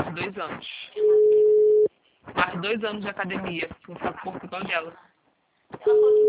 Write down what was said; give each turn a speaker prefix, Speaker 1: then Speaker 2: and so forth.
Speaker 1: mais 2 anos. Mais 2 anos de academia, com essa corpo igual dela.
Speaker 2: Ela falou